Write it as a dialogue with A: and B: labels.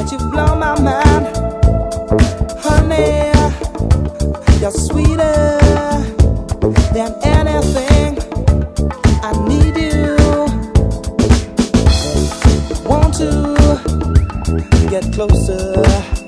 A: that you blow my mind, honey. You're sweeter than anything. I need you. Want to get closer.